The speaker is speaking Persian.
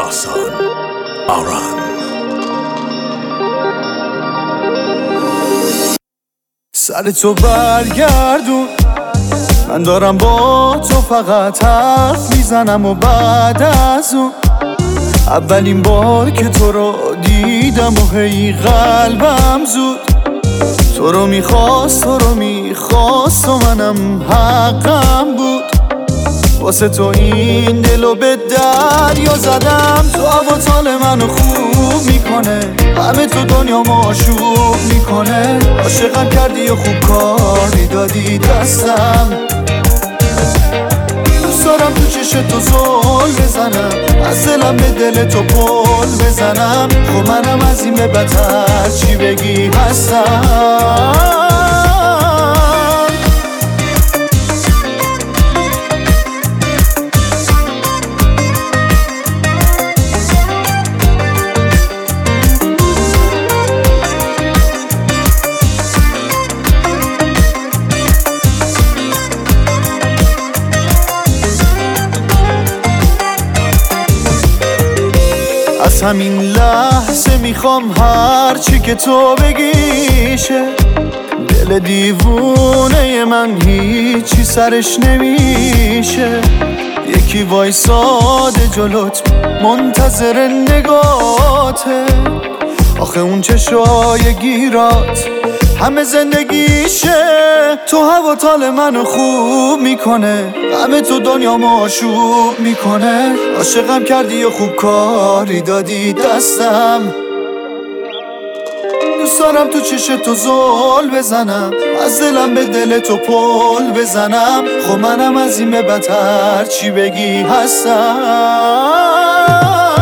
ساسان آران. سر تو برگردون، من دارم با تو فقط حرف میزنم و بعد از اون اولین بار که تو رو دیدم و هی قلبم زود تو رو میخواست و منم حقم بود. واسه تو این دلو به دریا زدم، تو هواتال منو خوب میکنه، همه تو دنیا ماشوب میکنه. عاشقم کردی و خوب کاری دادی دستم، دوست دارم تو چشت تو زل بزنم، از دلم به دل تو پل بزنم. خب منم از این به بدتر چی بگی هستم. از همین لحظه میخوام هر چی که تو بگیشه، دل دیوونه من هیچی سرش نمیشه. یکی وایساده جلوت منتظر نگاته، آخه اون چشای گیرات همه زندگیشه. تو هواتال منو خوب میکنه، همه تو دنیا ماشوب میکنه. عاشقم کردی و خوب کاری دادی دستم، دوست دارم تو چشت تو زل بزنم، از دلم به دل تو پل بزنم. خب منم از این به بدتر چی بگی هستم.